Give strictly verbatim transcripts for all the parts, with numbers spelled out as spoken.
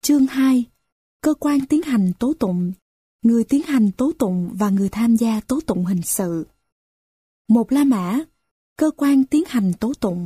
Chương hai. Cơ quan tiến hành tố tụng, người tiến hành tố tụng và người tham gia tố tụng hình sự. Một La Mã, cơ quan tiến hành tố tụng.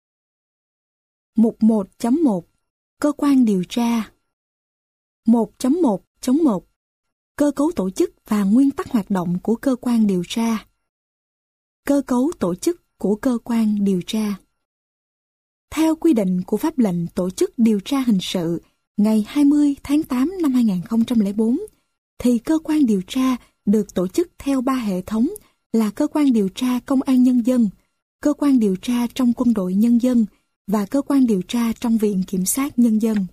Mục một chấm một. Cơ quan điều tra. một chấm một chấm một. Cơ cấu tổ chức và nguyên tắc hoạt động của cơ quan điều tra. Cơ cấu tổ chức của cơ quan điều tra. Theo quy định của pháp lệnh tổ chức điều tra hình sự ngày hai mươi tháng tám năm hai nghìn không trăm lẻ bốn, thì cơ quan điều tra được tổ chức theo ba hệ thống là cơ quan điều tra công an nhân dân, cơ quan điều tra trong quân đội nhân dân và cơ quan điều tra trong viện kiểm sát nhân dân.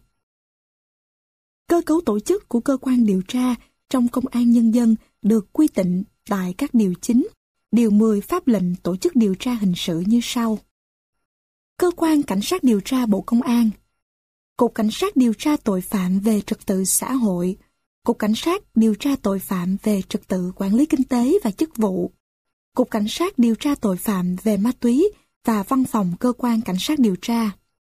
Cơ cấu tổ chức của cơ quan điều tra trong công an nhân dân được quy định tại các điều chín, điều mười pháp lệnh tổ chức điều tra hình sự như sau. Cơ quan cảnh sát điều tra Bộ Công an, Cục Cảnh sát điều tra tội phạm về trật tự xã hội, Cục Cảnh sát điều tra tội phạm về trật tự quản lý kinh tế và chức vụ, Cục Cảnh sát điều tra tội phạm về ma túy và Văn phòng Cơ quan Cảnh sát điều tra.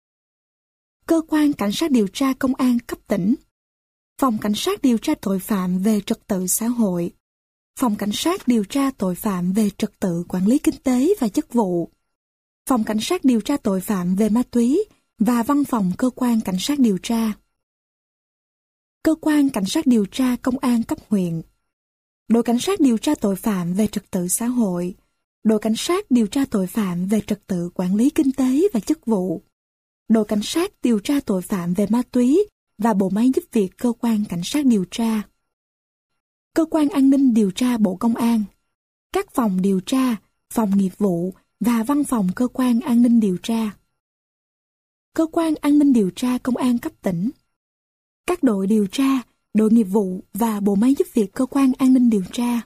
Cơ quan Cảnh sát điều tra Công an cấp tỉnh, Phòng Cảnh sát điều tra tội phạm về trật tự xã hội, Phòng Cảnh sát điều tra tội phạm về trật tự quản lý kinh tế và chức vụ, Phòng Cảnh sát điều tra tội phạm về ma túy và Văn phòng Cơ quan Cảnh sát điều tra. Cơ quan Cảnh sát điều tra Công an cấp huyện, Đội Cảnh sát điều tra tội phạm về trật tự xã hội, Đội Cảnh sát điều tra tội phạm về trật tự quản lý kinh tế và chức vụ, Đội Cảnh sát điều tra tội phạm về ma túy và Bộ máy giúp việc Cơ quan Cảnh sát điều tra. Cơ quan An ninh điều tra Bộ Công an, các phòng điều tra, phòng nghiệp vụ và Văn phòng Cơ quan An ninh điều tra. Cơ quan An ninh điều tra Công an cấp tỉnh, các đội điều tra, đội nghiệp vụ và bộ máy giúp việc Cơ quan An ninh điều tra.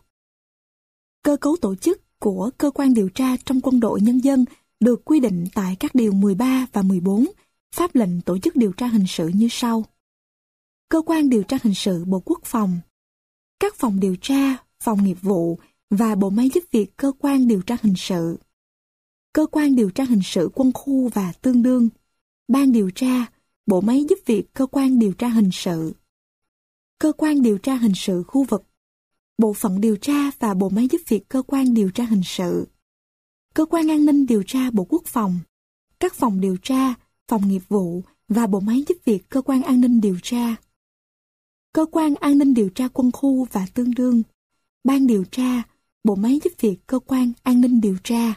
Cơ cấu tổ chức của Cơ quan điều tra trong quân đội nhân dân được quy định tại các điều mười ba và mười bốn pháp lệnh tổ chức điều tra hình sự như sau. Cơ quan điều tra hình sự Bộ Quốc phòng, các phòng điều tra, phòng nghiệp vụ và bộ máy giúp việc Cơ quan điều tra hình sự. Cơ quan điều tra hình sự quân khu và tương đương, ban điều tra, bộ máy giúp việc Cơ quan điều tra hình sự. Cơ quan điều tra hình sự khu vực, bộ phận điều tra và bộ máy giúp việc Cơ quan điều tra hình sự. Cơ quan an ninh điều tra Bộ Quốc phòng, các phòng điều tra, phòng nghiệp vụ và bộ máy giúp việc Cơ quan an ninh điều tra. Cơ quan an ninh điều tra quân khu và tương đương, ban điều tra, bộ máy giúp việc Cơ quan an ninh điều tra.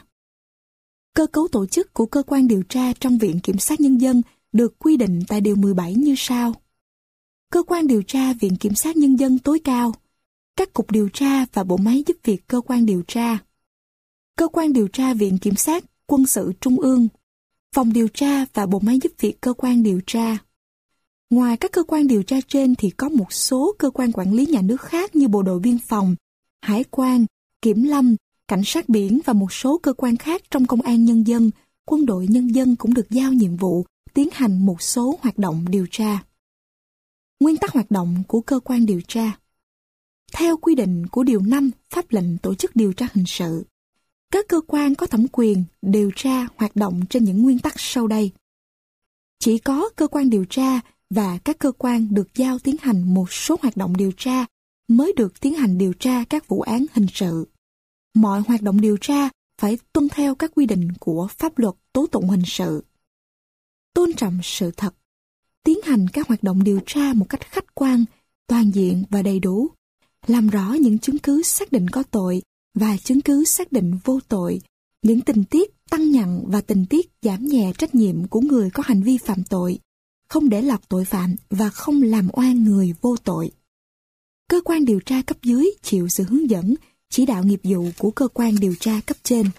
Cơ cấu tổ chức của cơ quan điều tra trong Viện Kiểm sát Nhân dân được quy định tại điều mười bảy như sau. Cơ quan điều tra Viện Kiểm sát Nhân dân tối cao, các cục điều tra và bộ máy giúp việc Cơ quan điều tra. Cơ quan điều tra Viện Kiểm sát Quân sự Trung ương, phòng điều tra và bộ máy giúp việc Cơ quan điều tra. Ngoài các cơ quan điều tra trên thì có một số cơ quan quản lý nhà nước khác như Bộ đội Biên phòng, Hải quan, Kiểm lâm, Cảnh sát biển và một số cơ quan khác trong công an nhân dân, quân đội nhân dân cũng được giao nhiệm vụ tiến hành một số hoạt động điều tra. Nguyên tắc hoạt động của cơ quan điều tra. Theo quy định của điều năm pháp lệnh tổ chức điều tra hình sự, các cơ quan có thẩm quyền điều tra hoạt động trên những nguyên tắc sau đây. Chỉ có cơ quan điều tra và các cơ quan được giao tiến hành một số hoạt động điều tra mới được tiến hành điều tra các vụ án hình sự. Mọi hoạt động điều tra phải tuân theo các quy định của pháp luật tố tụng hình sự. Tôn trọng sự thật, tiến hành các hoạt động điều tra một cách khách quan, toàn diện và đầy đủ, làm rõ những chứng cứ xác định có tội và chứng cứ xác định vô tội, những tình tiết tăng nặng và tình tiết giảm nhẹ trách nhiệm của người có hành vi phạm tội, không để lọt tội phạm và không làm oan người vô tội. Cơ quan điều tra cấp dưới chịu sự hướng dẫn, chỉ đạo nghiệp vụ của cơ quan điều tra cấp trên.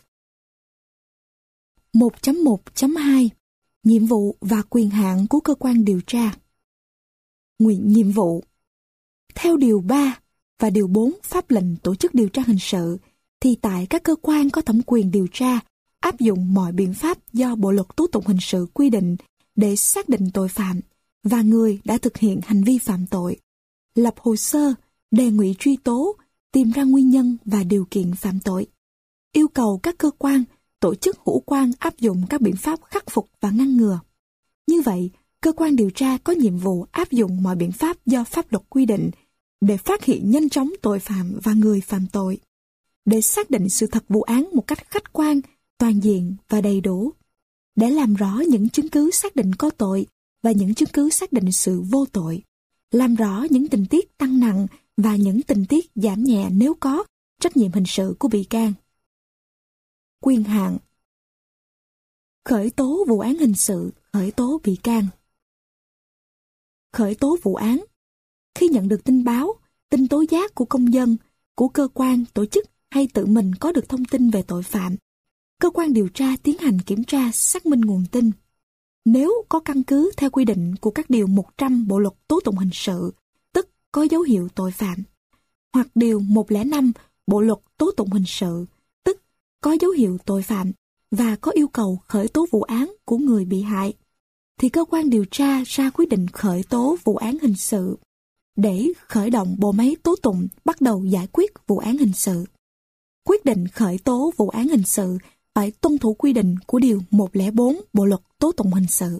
một chấm một chấm hai. Nhiệm vụ và quyền hạn của cơ quan điều tra. Nguyện nhiệm vụ. Theo điều ba và điều bốn pháp lệnh tổ chức điều tra hình sự, thì tại các cơ quan có thẩm quyền điều tra, áp dụng mọi biện pháp do Bộ luật tố tụng hình sự quy định để xác định tội phạm và người đã thực hiện hành vi phạm tội, lập hồ sơ, đề nghị truy tố, tìm ra nguyên nhân và điều kiện phạm tội, yêu cầu các cơ quan, tổ chức hữu quan áp dụng các biện pháp khắc phục và ngăn ngừa. Như vậy, cơ quan điều tra có nhiệm vụ áp dụng mọi biện pháp do pháp luật quy định để phát hiện nhanh chóng tội phạm và người phạm tội, để xác định sự thật vụ án một cách khách quan, toàn diện và đầy đủ, để làm rõ những chứng cứ xác định có tội và những chứng cứ xác định sự vô tội, làm rõ những tình tiết tăng nặng và những tình tiết giảm nhẹ nếu có trách nhiệm hình sự của bị can. Quyền hạn: khởi tố vụ án hình sự, khởi tố bị can. Khởi tố vụ án: khi nhận được tin báo, tin tố giác của công dân, của cơ quan, tổ chức hay tự mình có được thông tin về tội phạm, cơ quan điều tra tiến hành kiểm tra xác minh nguồn tin. Nếu có căn cứ theo quy định của các điều một trăm Bộ luật tố tụng hình sự, tức có dấu hiệu tội phạm, hoặc điều một không năm Bộ luật tố tụng hình sự, tức có dấu hiệu tội phạm và có yêu cầu khởi tố vụ án của người bị hại, thì cơ quan điều tra ra quyết định khởi tố vụ án hình sự để khởi động bộ máy tố tụng bắt đầu giải quyết vụ án hình sự. Quyết định khởi tố vụ án hình sự phải tuân thủ quy định của điều một không bốn Bộ luật tố tụng hình sự.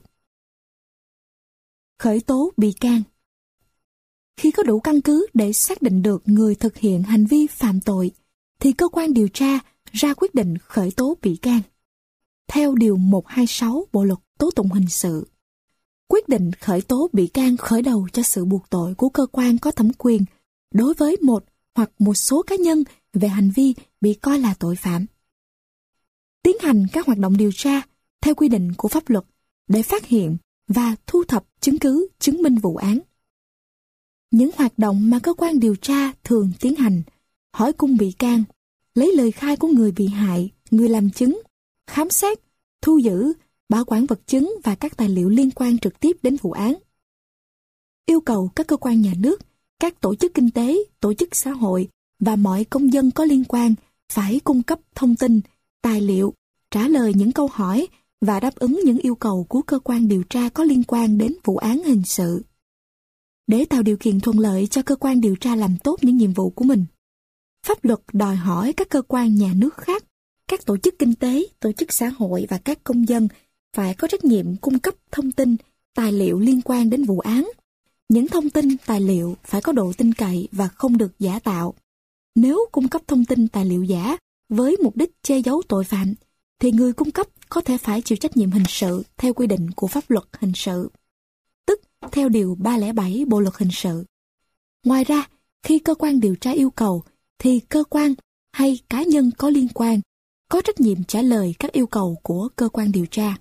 Khởi tố bị can: khi có đủ căn cứ để xác định được người thực hiện hành vi phạm tội, thì cơ quan điều tra ra quyết định khởi tố bị can. Theo điều một trăm hai mươi sáu Bộ luật tố tụng hình sự, quyết định khởi tố bị can khởi đầu cho sự buộc tội của cơ quan có thẩm quyền đối với một hoặc một số cá nhân về hành vi bị coi là tội phạm. Tiến hành các hoạt động điều tra theo quy định của pháp luật để phát hiện và thu thập chứng cứ chứng minh vụ án. Những hoạt động mà cơ quan điều tra thường tiến hành: hỏi cung bị can, lấy lời khai của người bị hại, người làm chứng, khám xét, thu giữ, bảo quản vật chứng và các tài liệu liên quan trực tiếp đến vụ án. Yêu cầu các cơ quan nhà nước, các tổ chức kinh tế, tổ chức xã hội và mọi công dân có liên quan phải cung cấp thông tin, tài liệu, trả lời những câu hỏi và đáp ứng những yêu cầu của cơ quan điều tra có liên quan đến vụ án hình sự. Để tạo điều kiện thuận lợi cho cơ quan điều tra làm tốt những nhiệm vụ của mình, pháp luật đòi hỏi các cơ quan nhà nước khác, các tổ chức kinh tế, tổ chức xã hội và các công dân phải có trách nhiệm cung cấp thông tin, tài liệu liên quan đến vụ án. Những thông tin, tài liệu phải có độ tin cậy và không được giả tạo. Nếu cung cấp thông tin, tài liệu giả với mục đích che giấu tội phạm, thì người cung cấp có thể phải chịu trách nhiệm hình sự theo quy định của pháp luật hình sự, tức theo điều ba không bảy Bộ luật hình sự. Ngoài ra, khi cơ quan điều tra yêu cầu, thì cơ quan hay cá nhân có liên quan có trách nhiệm trả lời các yêu cầu của cơ quan điều tra.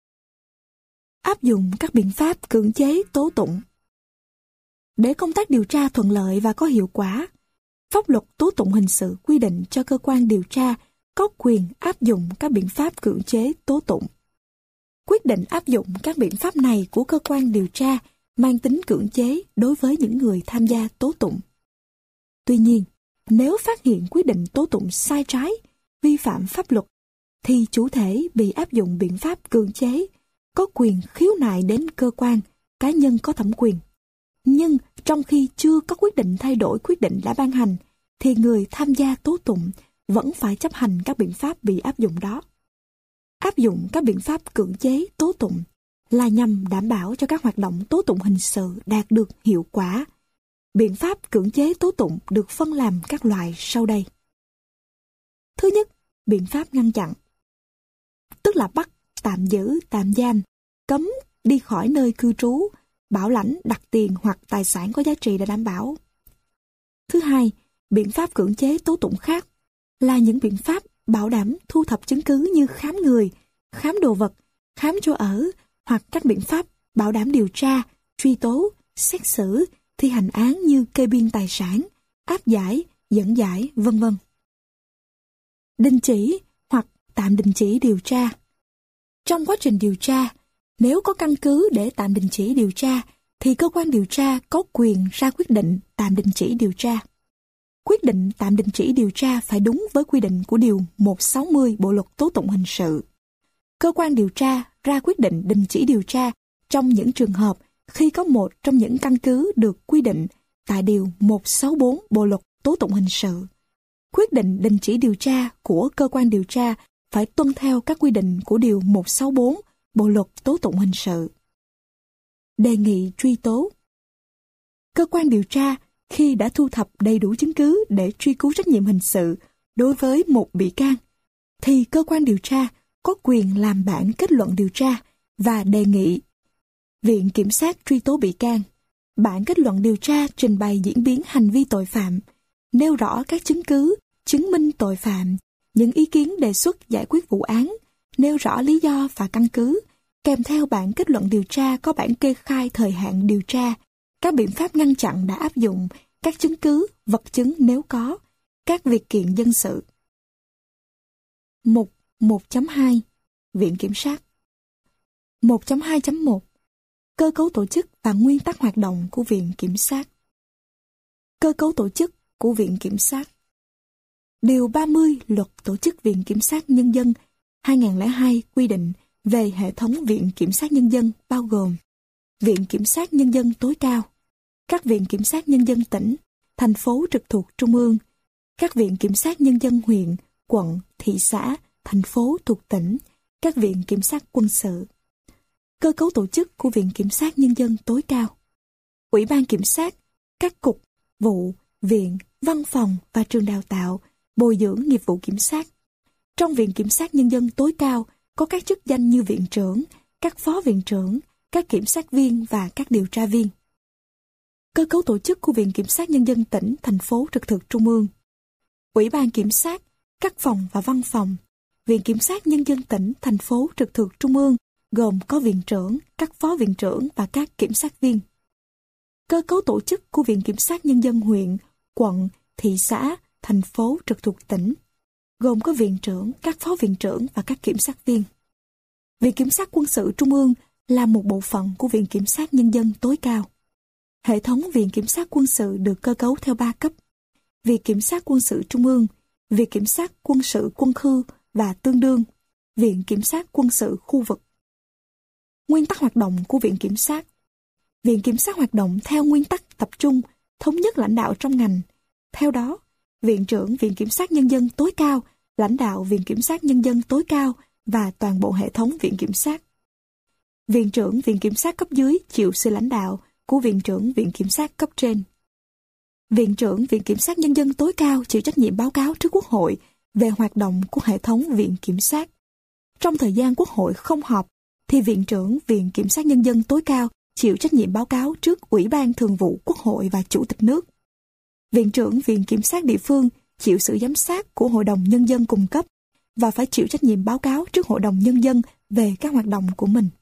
Áp dụng các biện pháp cưỡng chế tố tụng. Để công tác điều tra thuận lợi và có hiệu quả, pháp luật tố tụng hình sự quy định cho cơ quan điều tra có quyền áp dụng các biện pháp cưỡng chế tố tụng. Quyết định áp dụng các biện pháp này của cơ quan điều tra mang tính cưỡng chế đối với những người tham gia tố tụng. Tuy nhiên, nếu phát hiện quyết định tố tụng sai trái, vi phạm pháp luật, thì chủ thể bị áp dụng biện pháp cưỡng chế có quyền khiếu nại đến cơ quan, cá nhân có thẩm quyền. Nhưng trong khi chưa có quyết định thay đổi quyết định đã ban hành, thì người tham gia tố tụng vẫn phải chấp hành các biện pháp bị áp dụng đó. Áp dụng các biện pháp cưỡng chế tố tụng là nhằm đảm bảo cho các hoạt động tố tụng hình sự đạt được hiệu quả. Biện pháp cưỡng chế tố tụng được phân làm các loại sau đây. Thứ nhất, biện pháp ngăn chặn, tức là bắt, tạm giữ, tạm giam, cấm đi khỏi nơi cư trú, bảo lãnh, đặt tiền hoặc tài sản có giá trị để đảm bảo. Thứ hai, biện pháp cưỡng chế tố tụng khác là những biện pháp bảo đảm thu thập chứng cứ như khám người, khám đồ vật, khám chỗ ở hoặc các biện pháp bảo đảm điều tra, truy tố, xét xử, thi hành án như kê biên tài sản, áp giải, dẫn giải, vân vân. Đình chỉ hoặc tạm đình chỉ điều tra. Trong quá trình điều tra, nếu có căn cứ để tạm đình chỉ điều tra, thì cơ quan điều tra có quyền ra quyết định tạm đình chỉ điều tra. Quyết định tạm đình chỉ điều tra phải đúng với quy định của điều một trăm sáu mươi Bộ luật tố tụng hình sự. Cơ quan điều tra ra quyết định đình chỉ điều tra trong những trường hợp khi có một trong những căn cứ được quy định tại điều một trăm sáu mươi tư Bộ luật tố tụng hình sự. Quyết định đình chỉ điều tra của cơ quan điều tra phải tuân theo các quy định của điều một trăm sáu mươi tư Bộ luật tố tụng hình sự. đề nghị truy tố. Cơ quan điều tra khi đã thu thập đầy đủ chứng cứ để truy cứu trách nhiệm hình sự đối với một bị can, thì cơ quan điều tra có quyền làm bản kết luận điều tra và đề nghị Viện Kiểm sát truy tố bị can. Bản kết luận điều tra trình bày diễn biến hành vi tội phạm, nêu rõ các chứng cứ, chứng minh tội phạm, những ý kiến đề xuất giải quyết vụ án, nêu rõ lý do và căn cứ, kèm theo bản kết luận điều tra có bản kê khai thời hạn điều tra, các biện pháp ngăn chặn đã áp dụng, các chứng cứ, vật chứng nếu có, các việc kiện dân sự. Mục một chấm hai Viện Kiểm sát. một chấm hai chấm một Cơ cấu tổ chức và nguyên tắc hoạt động của Viện Kiểm sát. Cơ cấu tổ chức của Viện Kiểm sát. Điều ba mươi Luật Tổ chức Viện Kiểm sát Nhân dân hai nghìn không trăm lẻ hai quy định về hệ thống Viện Kiểm sát Nhân dân bao gồm Viện Kiểm sát Nhân dân tối cao, các Viện Kiểm sát Nhân dân tỉnh, thành phố trực thuộc Trung ương, các Viện Kiểm sát Nhân dân huyện, quận, thị xã, thành phố thuộc tỉnh, các Viện Kiểm sát quân sự. Cơ cấu tổ chức của Viện Kiểm sát Nhân dân tối cao. Ủy ban Kiểm sát, các cục, vụ, viện, văn phòng và trường đào tạo, bồi dưỡng nghiệp vụ kiểm sát. Trong Viện Kiểm sát Nhân dân tối cao có các chức danh như viện trưởng, các phó viện trưởng, các kiểm sát viên và các điều tra viên. Cơ cấu tổ chức của Viện Kiểm sát Nhân dân tỉnh, thành phố trực thuộc Trung ương. Ủy ban Kiểm sát, các phòng và văn phòng. Viện Kiểm sát Nhân dân tỉnh, thành phố trực thuộc Trung ương gồm có viện trưởng, các phó viện trưởng và các kiểm sát viên. Cơ cấu tổ chức của Viện Kiểm sát Nhân dân huyện, quận, thị xã, thành phố trực thuộc tỉnh gồm có viện trưởng, các phó viện trưởng và các kiểm sát viên. Viện Kiểm sát quân sự Trung ương là một bộ phận của Viện Kiểm sát Nhân dân tối cao. Hệ thống Viện Kiểm sát quân sự được cơ cấu theo ba cấp: Viện Kiểm sát quân sự Trung ương, Viện Kiểm sát quân sự quân khu và tương đương, Viện Kiểm sát quân sự khu vực. Nguyên tắc hoạt động của Viện Kiểm sát. Viện Kiểm sát hoạt động theo nguyên tắc tập trung, thống nhất lãnh đạo trong ngành. Theo đó, Viện trưởng Viện Kiểm sát Nhân dân tối cao lãnh đạo Viện Kiểm sát Nhân dân tối cao và toàn bộ hệ thống Viện Kiểm sát. Viện trưởng Viện Kiểm sát cấp dưới chịu sự lãnh đạo của Viện trưởng Viện Kiểm sát cấp trên. Viện trưởng Viện Kiểm sát Nhân dân tối cao chịu trách nhiệm báo cáo trước Quốc hội về hoạt động của hệ thống Viện Kiểm sát. Trong thời gian Quốc hội không họp, thì Viện trưởng Viện Kiểm sát Nhân dân tối cao chịu trách nhiệm báo cáo trước Ủy ban Thường vụ Quốc hội và Chủ tịch nước. Viện trưởng Viện Kiểm sát địa phương chịu sự giám sát của Hội đồng Nhân dân cung cấp và phải chịu trách nhiệm báo cáo trước Hội đồng Nhân dân về các hoạt động của mình.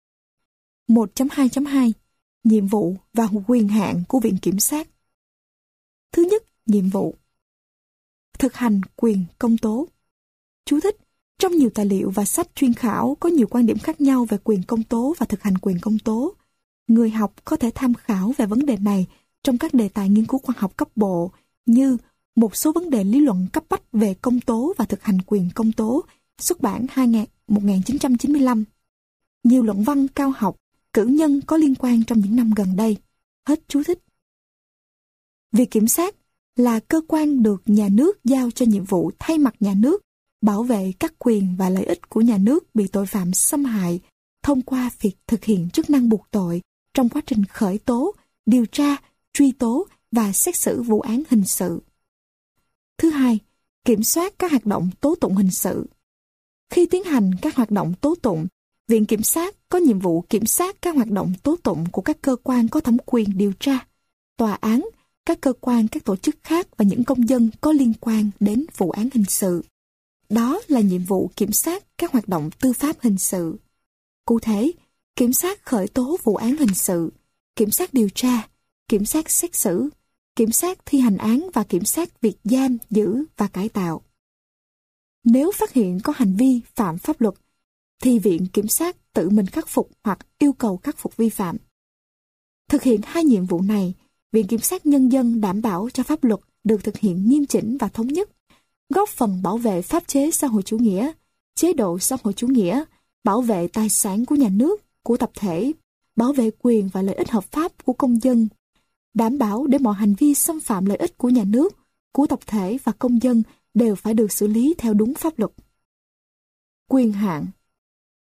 một chấm hai chấm hai Nhiệm vụ và quyền hạn của Viện Kiểm sát. Thứ nhất, nhiệm vụ. Thực hành quyền công tố. Chú thích: trong nhiều tài liệu và sách chuyên khảo có nhiều quan điểm khác nhau về quyền công tố và thực hành quyền công tố. Người học có thể tham khảo về vấn đề này trong các đề tài nghiên cứu khoa học cấp bộ như một số vấn đề lý luận cấp bách về công tố và thực hành quyền công tố, xuất bản một nghìn chín trăm chín mươi lăm. Nhiều luận văn cao học, cử nhân có liên quan trong những năm gần đây. Hết chú thích. Việc kiểm sát là cơ quan được nhà nước giao cho nhiệm vụ thay mặt nhà nước bảo vệ các quyền và lợi ích của nhà nước bị tội phạm xâm hại thông qua việc thực hiện chức năng buộc tội trong quá trình khởi tố, điều tra, truy tố và xét xử vụ án hình sự. Thứ hai, kiểm soát các hoạt động tố tụng hình sự. Khi tiến hành các hoạt động tố tụng, Viện Kiểm sát có nhiệm vụ kiểm soát các hoạt động tố tụng của các cơ quan có thẩm quyền điều tra, tòa án, các cơ quan, các tổ chức khác và những công dân có liên quan đến vụ án hình sự. Đó là nhiệm vụ kiểm soát các hoạt động tư pháp hình sự. Cụ thể, kiểm soát khởi tố vụ án hình sự, kiểm soát điều tra, kiểm soát xét xử, kiểm soát thi hành án và kiểm soát việc giam, giữ và cải tạo. Nếu phát hiện có hành vi phạm pháp luật, thì Viện Kiểm sát tự mình khắc phục hoặc yêu cầu khắc phục vi phạm. Thực hiện hai nhiệm vụ này, Viện Kiểm sát Nhân dân đảm bảo cho pháp luật được thực hiện nghiêm chỉnh và thống nhất, góp phần bảo vệ pháp chế xã hội chủ nghĩa, chế độ xã hội chủ nghĩa, bảo vệ tài sản của nhà nước, của tập thể, bảo vệ quyền và lợi ích hợp pháp của công dân, đảm bảo để mọi hành vi xâm phạm lợi ích của nhà nước, của tập thể và công dân đều phải được xử lý theo đúng pháp luật. Quyền hạn.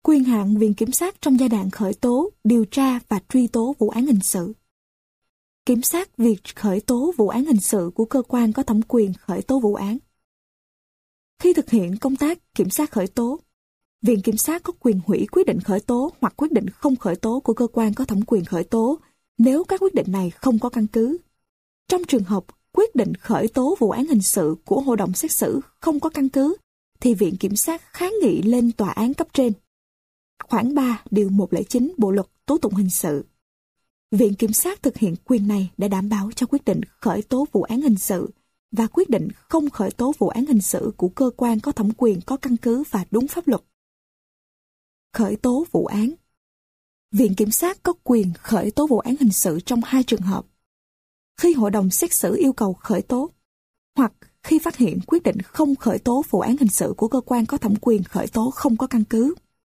Quyền hạn Viện Kiểm sát trong giai đoạn khởi tố, điều tra và truy tố vụ án hình sự. Kiểm soát việc khởi tố vụ án hình sự của cơ quan có thẩm quyền khởi tố vụ án. Khi thực hiện công tác kiểm soát khởi tố, Viện Kiểm sát có quyền hủy quyết định khởi tố hoặc quyết định không khởi tố của cơ quan có thẩm quyền khởi tố nếu các quyết định này không có căn cứ. Trong trường hợp quyết định khởi tố vụ án hình sự của hội đồng xét xử không có căn cứ, thì Viện Kiểm sát kháng nghị lên tòa án cấp trên. Khoản ba điều một trăm lẻ chín Bộ luật tố tụng hình sự. Viện Kiểm sát thực hiện quyền này để đảm bảo cho quyết định khởi tố vụ án hình sự và quyết định không khởi tố vụ án hình sự của cơ quan có thẩm quyền có căn cứ và đúng pháp luật. Khởi tố vụ án. Viện Kiểm sát có quyền khởi tố vụ án hình sự trong hai trường hợp. Khi hội đồng xét xử yêu cầu khởi tố, hoặc khi phát hiện quyết định không khởi tố vụ án hình sự của cơ quan có thẩm quyền khởi tố không có căn cứ.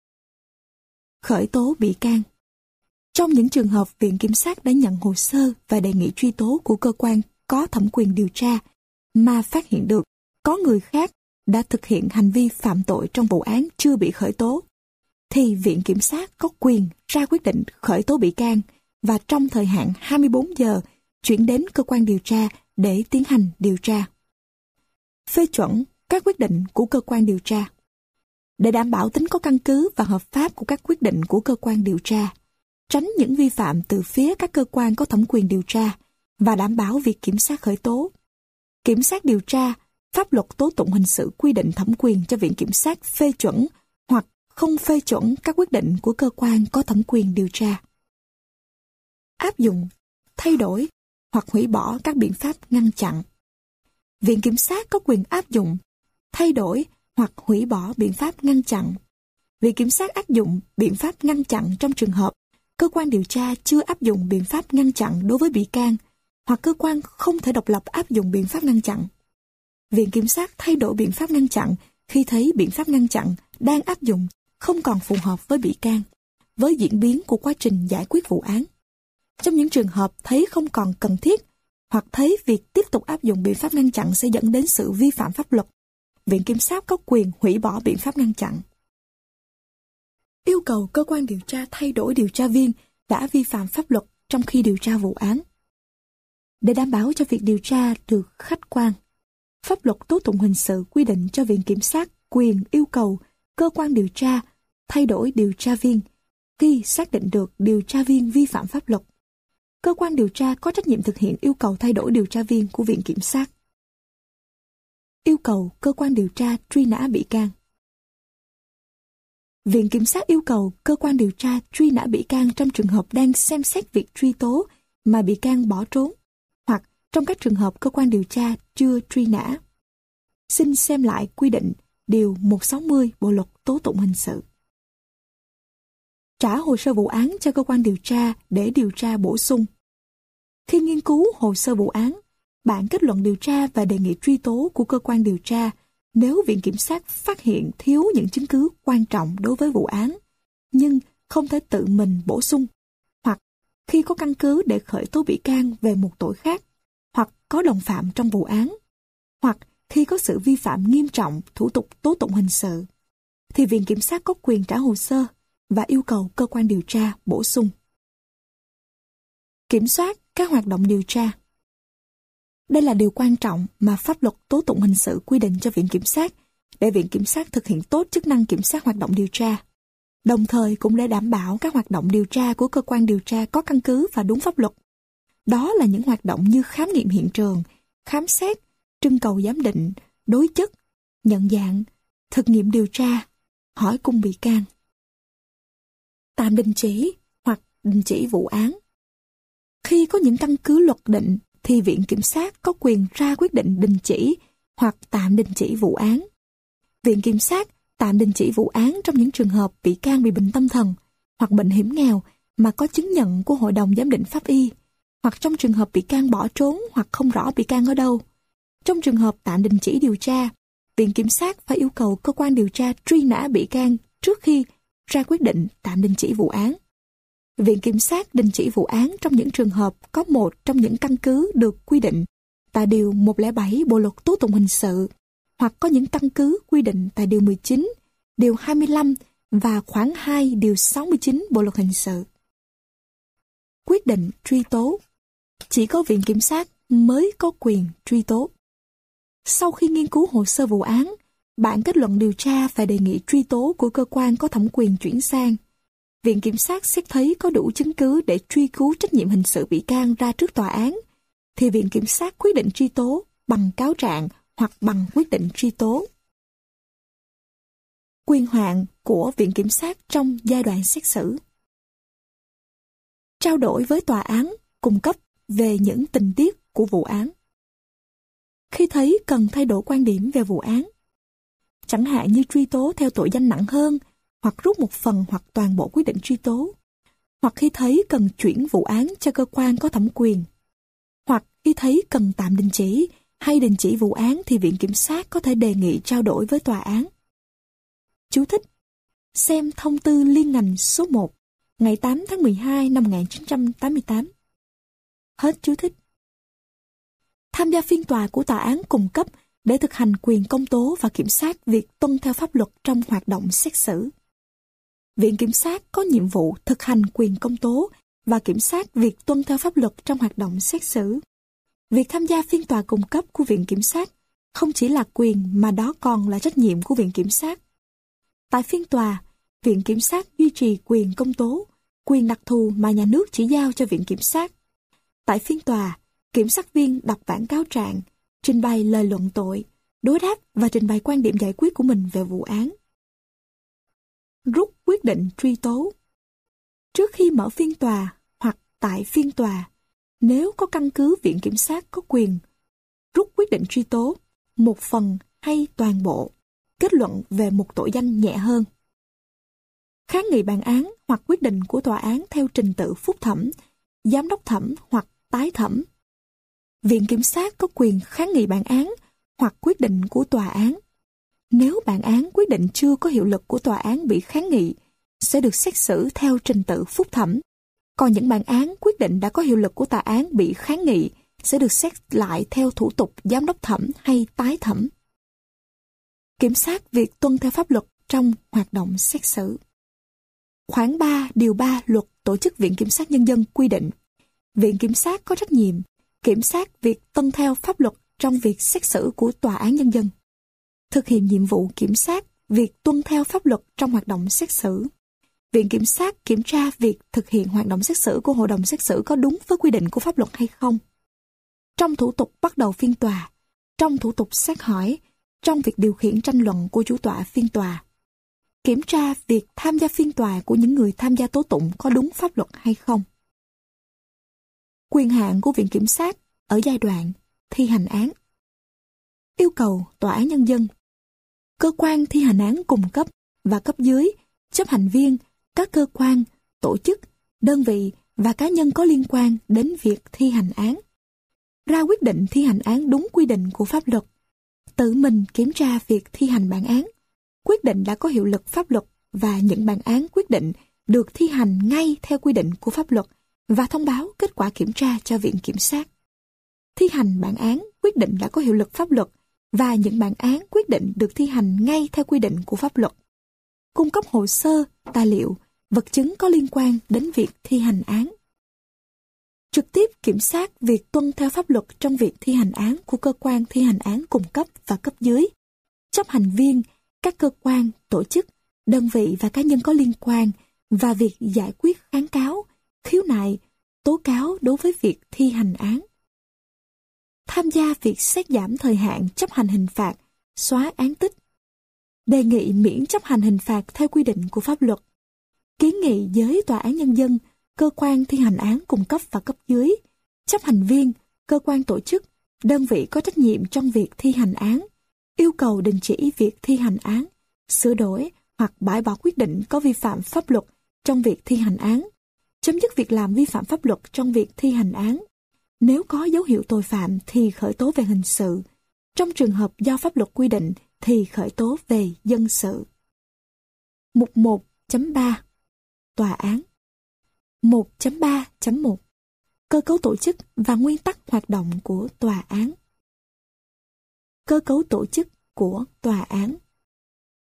Khởi tố bị can. Trong những trường hợp Viện Kiểm sát đã nhận hồ sơ và đề nghị truy tố của cơ quan có thẩm quyền điều tra mà phát hiện được có người khác đã thực hiện hành vi phạm tội trong vụ án chưa bị khởi tố, thì Viện Kiểm sát có quyền ra quyết định khởi tố bị can và trong thời hạn hai mươi bốn giờ chuyển đến cơ quan điều tra để tiến hành điều tra. Phê chuẩn các quyết định của cơ quan điều tra. Để đảm bảo tính có căn cứ và hợp pháp của các quyết định của cơ quan điều tra, tránh những vi phạm từ phía các cơ quan có thẩm quyền điều tra và đảm bảo việc kiểm sát khởi tố. Kiểm sát điều tra, pháp luật tố tụng hình sự quy định thẩm quyền cho Viện Kiểm sát phê chuẩn hoặc không phê chuẩn các quyết định của cơ quan có thẩm quyền điều tra. Áp dụng, thay đổi hoặc hủy bỏ các biện pháp ngăn chặn. Viện Kiểm sát có quyền áp dụng, thay đổi hoặc hủy bỏ biện pháp ngăn chặn. Viện Kiểm sát áp dụng biện pháp ngăn chặn trong trường hợp cơ quan điều tra chưa áp dụng biện pháp ngăn chặn đối với bị can, hoặc cơ quan không thể độc lập áp dụng biện pháp ngăn chặn. Viện Kiểm sát thay đổi biện pháp ngăn chặn khi thấy biện pháp ngăn chặn đang áp dụng không còn phù hợp với bị can, với diễn biến của quá trình giải quyết vụ án. Trong những trường hợp thấy không còn cần thiết, hoặc thấy việc tiếp tục áp dụng biện pháp ngăn chặn sẽ dẫn đến sự vi phạm pháp luật, Viện Kiểm sát có quyền hủy bỏ biện pháp ngăn chặn. Yêu cầu cơ quan điều tra thay đổi điều tra viên đã vi phạm pháp luật trong khi điều tra vụ án. Để đảm bảo cho việc điều tra được khách quan, pháp luật tố tụng hình sự quy định cho Viện Kiểm sát quyền yêu cầu cơ quan điều tra thay đổi điều tra viên khi xác định được điều tra viên vi phạm pháp luật. Cơ quan điều tra có trách nhiệm thực hiện yêu cầu thay đổi điều tra viên của Viện Kiểm sát. Yêu cầu cơ quan điều tra truy nã bị can. Viện Kiểm sát yêu cầu cơ quan điều tra truy nã bị can trong trường hợp đang xem xét việc truy tố mà bị can bỏ trốn, hoặc trong các trường hợp cơ quan điều tra chưa truy nã. Xin xem lại quy định điều một trăm sáu mươi Bộ luật tố tụng hình sự. Trả hồ sơ vụ án cho cơ quan điều tra để điều tra bổ sung. Khi nghiên cứu hồ sơ vụ án, bản kết luận điều tra và đề nghị truy tố của cơ quan điều tra, nếu Viện Kiểm sát phát hiện thiếu những chứng cứ quan trọng đối với vụ án, nhưng không thể tự mình bổ sung, hoặc khi có căn cứ để khởi tố bị can về một tội khác, hoặc có đồng phạm trong vụ án, hoặc khi có sự vi phạm nghiêm trọng thủ tục tố tụng hình sự, thì Viện Kiểm sát có quyền trả hồ sơ và yêu cầu cơ quan điều tra bổ sung. Kiểm soát các hoạt động điều tra. Đây là điều quan trọng mà pháp luật tố tụng hình sự quy định cho Viện Kiểm sát để Viện Kiểm sát thực hiện tốt chức năng kiểm soát hoạt động điều tra, đồng thời cũng để đảm bảo các hoạt động điều tra của cơ quan điều tra có căn cứ và đúng pháp luật. Đó là những hoạt động như khám nghiệm hiện trường, khám xét, trưng cầu giám định, đối chất, nhận dạng, thực nghiệm điều tra, hỏi cung bị can. Tạm đình chỉ hoặc đình chỉ vụ án. Khi có những căn cứ luật định thì Viện Kiểm sát có quyền ra quyết định đình chỉ hoặc tạm đình chỉ vụ án. Viện Kiểm sát tạm đình chỉ vụ án trong những trường hợp bị can bị bệnh tâm thần hoặc bệnh hiểm nghèo mà có chứng nhận của Hội đồng Giám định Pháp y, hoặc trong trường hợp bị can bỏ trốn hoặc không rõ bị can ở đâu. Trong trường hợp tạm đình chỉ điều tra, Viện Kiểm sát phải yêu cầu cơ quan điều tra truy nã bị can trước khi ra quyết định tạm đình chỉ vụ án. Viện Kiểm sát đình chỉ vụ án trong những trường hợp có một trong những căn cứ được quy định tại Điều một trăm lẻ bảy Bộ luật tố tụng hình sự, hoặc có những căn cứ quy định tại Điều mười chín, Điều hai mươi lăm và khoản hai điều sáu mươi chín Bộ luật hình sự. Quyết định truy tố. Chỉ có Viện Kiểm sát mới có quyền truy tố. Sau khi nghiên cứu hồ sơ vụ án, bản kết luận điều tra và đề nghị truy tố của cơ quan có thẩm quyền chuyển sang. Viện Kiểm sát xét thấy có đủ chứng cứ để truy cứu trách nhiệm hình sự bị can ra trước tòa án, thì Viện Kiểm sát quyết định truy tố bằng cáo trạng hoặc bằng quyết định truy tố. Quyền hạn của Viện Kiểm sát trong giai đoạn xét xử. Trao đổi với tòa án, cung cấp về những tình tiết của vụ án. Khi thấy cần thay đổi quan điểm về vụ án, chẳng hạn như truy tố theo tội danh nặng hơn, hoặc rút một phần hoặc toàn bộ quyết định truy tố, hoặc khi thấy cần chuyển vụ án cho cơ quan có thẩm quyền, hoặc khi thấy cần tạm đình chỉ hay đình chỉ vụ án thì Viện Kiểm sát có thể đề nghị trao đổi với tòa án. Chú thích: xem thông tư liên ngành số một ngày tám tháng mười hai năm một nghìn chín trăm tám mươi tám. Hết chú thích. Tham gia phiên tòa của tòa án cung cấp để thực hành quyền công tố và kiểm soát việc tuân theo pháp luật trong hoạt động xét xử. Viện Kiểm sát có nhiệm vụ thực hành quyền công tố và kiểm soát việc tuân theo pháp luật trong hoạt động xét xử. Việc tham gia phiên tòa cung cấp của Viện Kiểm sát không chỉ là quyền mà đó còn là trách nhiệm của Viện Kiểm sát. Tại phiên tòa, Viện Kiểm sát duy trì quyền công tố, quyền đặc thù mà nhà nước chỉ giao cho Viện Kiểm sát. Tại phiên tòa, kiểm sát viên đọc bản cáo trạng, trình bày lời luận tội, đối đáp và trình bày quan điểm giải quyết của mình về vụ án. Rút quyết định truy tố. Trước khi mở phiên tòa hoặc tại phiên tòa, nếu có căn cứ, Viện Kiểm sát có quyền rút quyết định truy tố, một phần hay toàn bộ, kết luận về một tội danh nhẹ hơn. Kháng nghị bản án hoặc quyết định của tòa án theo trình tự phúc thẩm, giám đốc thẩm hoặc tái thẩm. Viện Kiểm sát có quyền kháng nghị bản án hoặc quyết định của tòa án. Nếu bản án quyết định chưa có hiệu lực của tòa án bị kháng nghị, sẽ được xét xử theo trình tự phúc thẩm. Còn những bản án quyết định đã có hiệu lực của tòa án bị kháng nghị sẽ được xét lại theo thủ tục giám đốc thẩm hay tái thẩm. Kiểm soát việc tuân theo pháp luật trong hoạt động xét xử. Khoản ba điều ba Luật Tổ chức Viện Kiểm sát Nhân dân quy định, Viện Kiểm sát có trách nhiệm kiểm soát việc tuân theo pháp luật trong việc xét xử của Tòa án Nhân dân. Thực hiện nhiệm vụ kiểm soát việc tuân theo pháp luật trong hoạt động xét xử. Viện Kiểm sát kiểm tra việc thực hiện hoạt động xét xử của hội đồng xét xử có đúng với quy định của pháp luật hay không. Trong thủ tục bắt đầu phiên tòa, trong thủ tục xét hỏi, trong việc điều khiển tranh luận của chủ tọa phiên tòa. Kiểm tra việc tham gia phiên tòa của những người tham gia tố tụng có đúng pháp luật hay không. Quyền hạn của Viện Kiểm sát ở giai đoạn thi hành án. Yêu cầu Tòa án Nhân dân, cơ quan thi hành án cung cấp và cấp dưới, chấp hành viên, các cơ quan, tổ chức, đơn vị và cá nhân có liên quan đến việc thi hành án. Ra quyết định thi hành án đúng quy định của pháp luật. Tự mình kiểm tra việc thi hành bản án. Quyết định đã có hiệu lực pháp luật và những bản án quyết định được thi hành ngay theo quy định của pháp luật và thông báo kết quả kiểm tra cho Viện Kiểm sát. Thi hành bản án quyết định đã có hiệu lực pháp luật và những bản án quyết định được thi hành ngay theo quy định của pháp luật. Cung cấp hồ sơ, tài liệu, vật chứng có liên quan đến việc thi hành án. Trực tiếp kiểm soát việc tuân theo pháp luật trong việc thi hành án của cơ quan thi hành án cung cấp và cấp dưới, chấp hành viên, các cơ quan, tổ chức, đơn vị và cá nhân có liên quan và việc giải quyết kháng cáo, khiếu nại, tố cáo đối với việc thi hành án. Tham gia việc xét giảm thời hạn chấp hành hình phạt, xóa án tích. Đề nghị miễn chấp hành hình phạt theo quy định của pháp luật. Kiến nghị với Tòa án Nhân dân, cơ quan thi hành án cung cấp và cấp dưới, chấp hành viên, cơ quan tổ chức, đơn vị có trách nhiệm trong việc thi hành án, yêu cầu đình chỉ việc thi hành án, sửa đổi hoặc bãi bỏ quyết định có vi phạm pháp luật trong việc thi hành án, chấm dứt việc làm vi phạm pháp luật trong việc thi hành án. Nếu có dấu hiệu tội phạm thì khởi tố về hình sự. Trong trường hợp do pháp luật quy định thì khởi tố về dân sự. Mục một chấm ba Tòa án. một chấm ba chấm một Cơ cấu tổ chức và nguyên tắc hoạt động của tòa án. Cơ cấu tổ chức của tòa án.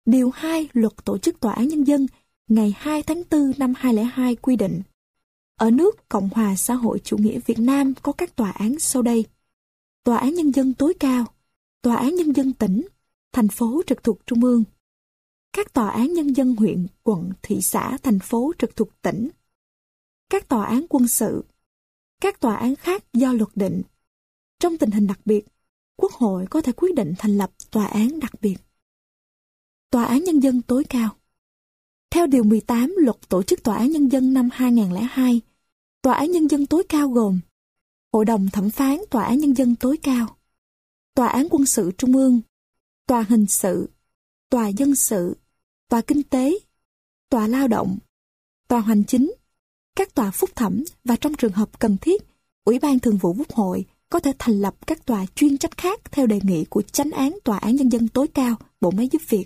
Điều hai Luật Tổ chức Tòa án Nhân dân ngày hai tháng tư năm hai không không hai quy định, ở nước Cộng hòa xã hội chủ nghĩa Việt Nam có các tòa án sau đây: Tòa án Nhân dân tối cao, Tòa án Nhân dân tỉnh, thành phố trực thuộc Trung ương, các tòa án nhân dân huyện, quận, thị xã, thành phố trực thuộc tỉnh, các tòa án quân sự, các tòa án khác do luật định. Trong tình hình đặc biệt, Quốc hội có thể quyết định thành lập tòa án đặc biệt. Tòa án Nhân dân tối cao. Theo Điều mười tám Luật Tổ chức Tòa án Nhân dân năm hai không không hai, Tòa án Nhân dân tối cao gồm Hội đồng thẩm phán Tòa án Nhân dân tối cao, Tòa án quân sự Trung ương, Tòa hình sự, Tòa dân sự, Tòa kinh tế, Tòa lao động, Tòa hành chính, các tòa phúc thẩm và trong trường hợp cần thiết, Ủy ban Thường vụ Quốc hội có thể thành lập các tòa chuyên trách khác theo đề nghị của Chánh án Tòa án Nhân dân tối cao, Bộ Máy giúp việc.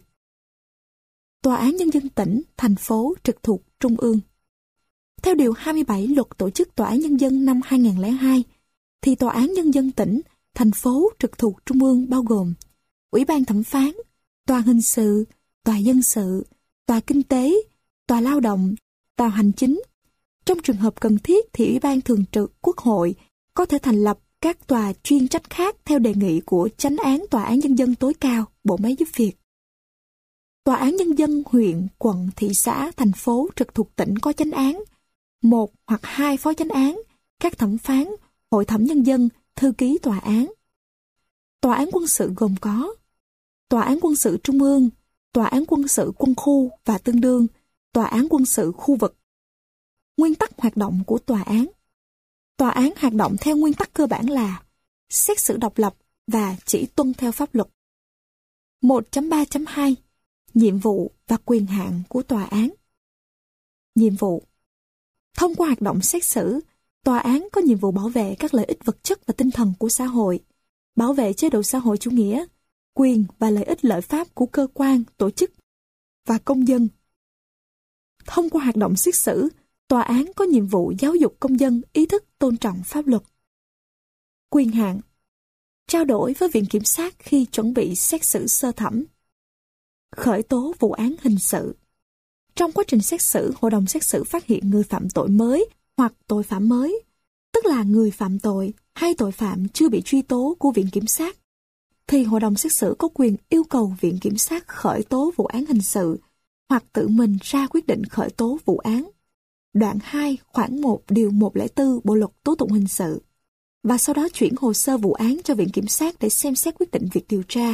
Tòa án Nhân dân tỉnh, thành phố trực thuộc Trung ương. Theo Điều hai mươi bảy Luật Tổ chức Tòa án Nhân dân năm hai không không hai, thì Tòa án Nhân dân tỉnh, thành phố trực thuộc Trung ương bao gồm Ủy ban thẩm phán, Tòa hình sự, Tòa dân sự, Tòa kinh tế, Tòa lao động, Tòa hành chính. Trong trường hợp cần thiết thì Ủy ban Thường trực Quốc hội có thể thành lập các tòa chuyên trách khác theo đề nghị của Chánh án Tòa án Nhân dân tối cao, Bộ Máy giúp việc. Tòa án Nhân dân huyện, quận, thị xã, thành phố trực thuộc tỉnh có chánh án, một hoặc hai phó chánh án, các thẩm phán, hội thẩm nhân dân, thư ký tòa án. Tòa án quân sự gồm có Tòa án quân sự Trung ương, Tòa án quân sự quân khu và tương đương, Tòa án quân sự khu vực. Nguyên tắc hoạt động của tòa án. Tòa án hoạt động theo nguyên tắc cơ bản là xét xử độc lập và chỉ tuân theo pháp luật. một chấm ba chấm hai Nhiệm vụ và quyền hạn của tòa án. Nhiệm vụ. Thông qua hoạt động xét xử, tòa án có nhiệm vụ bảo vệ các lợi ích vật chất và tinh thần của xã hội, bảo vệ chế độ xã hội chủ nghĩa, quyền và lợi ích lợi pháp của cơ quan, tổ chức và công dân. Thông qua hoạt động xét xử, tòa án có nhiệm vụ giáo dục công dân ý thức tôn trọng pháp luật. Quyền hạn. Trao đổi với Viện Kiểm sát khi chuẩn bị xét xử sơ thẩm. Khởi tố vụ án hình sự. Trong quá trình xét xử, hội đồng xét xử phát hiện người phạm tội mới hoặc tội phạm mới, tức là người phạm tội hay tội phạm chưa bị truy tố của Viện Kiểm sát, thì hội đồng xét xử có quyền yêu cầu Viện Kiểm sát khởi tố vụ án hình sự hoặc tự mình ra quyết định khởi tố vụ án. Đoạn hai, khoản một, điều một trăm lẻ bốn Bộ luật tố tụng hình sự, và sau đó chuyển hồ sơ vụ án cho Viện Kiểm sát để xem xét quyết định việc điều tra.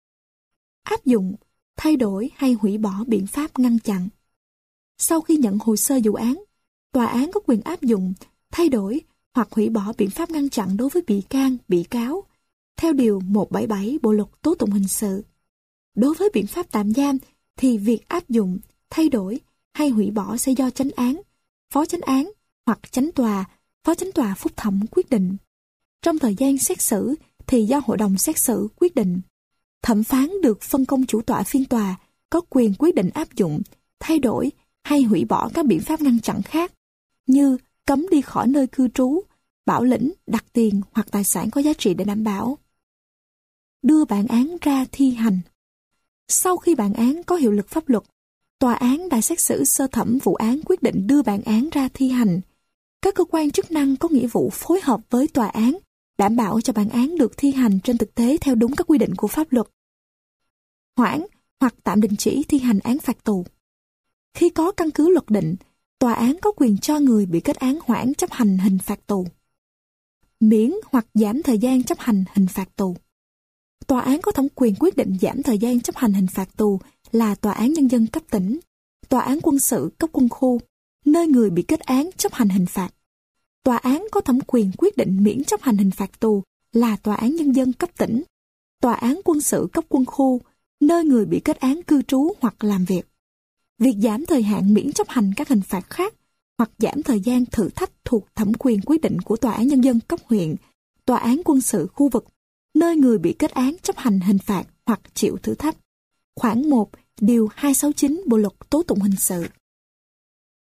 Áp dụng, thay đổi hay hủy bỏ biện pháp ngăn chặn. Sau khi nhận hồ sơ vụ án, tòa án có quyền áp dụng, thay đổi hoặc hủy bỏ biện pháp ngăn chặn đối với bị can, bị cáo, theo Điều một trăm bảy mươi bảy Bộ luật tố tụng hình sự. Đối với biện pháp tạm giam thì việc áp dụng, thay đổi hay hủy bỏ sẽ do chánh án, phó chánh án hoặc chánh tòa, phó chánh tòa phúc thẩm quyết định. Trong thời gian xét xử thì do hội đồng xét xử quyết định. Thẩm phán được phân công chủ tọa phiên tòa có quyền quyết định áp dụng, thay đổi hay hủy bỏ các biện pháp ngăn chặn khác như cấm đi khỏi nơi cư trú, bảo lĩnh, đặt tiền hoặc tài sản có giá trị để đảm bảo. Đưa bản án ra thi hành. Sau khi bản án có hiệu lực pháp luật, tòa án đã xét xử sơ thẩm vụ án quyết định đưa bản án ra thi hành. Các cơ quan chức năng có nghĩa vụ phối hợp với tòa án, đảm bảo cho bản án được thi hành trên thực tế theo đúng các quy định của pháp luật. Hoãn hoặc tạm đình chỉ thi hành án phạt tù. Khi có căn cứ luật định, tòa án có quyền cho người bị kết án hoãn chấp hành hình phạt tù. Miễn hoặc giảm thời gian chấp hành hình phạt tù. Tòa án có thẩm quyền quyết định giảm thời gian chấp hành hình phạt tù là Tòa án Nhân dân cấp tỉnh, Tòa án quân sự cấp quân khu, nơi người bị kết án chấp hành hình phạt. Tòa án có thẩm quyền quyết định miễn chấp hành hình phạt tù là Tòa án Nhân dân cấp tỉnh, Tòa án quân sự cấp quân khu, nơi người bị kết án cư trú hoặc làm việc. Việc giảm thời hạn miễn chấp hành các hình phạt khác hoặc giảm thời gian thử thách thuộc thẩm quyền quyết định của Tòa án Nhân dân cấp huyện, Tòa án quân sự khu vực, nơi người bị kết án chấp hành hình phạt hoặc chịu thử thách. Khoản một, điều hai trăm sáu mươi chín Bộ luật tố tụng hình sự.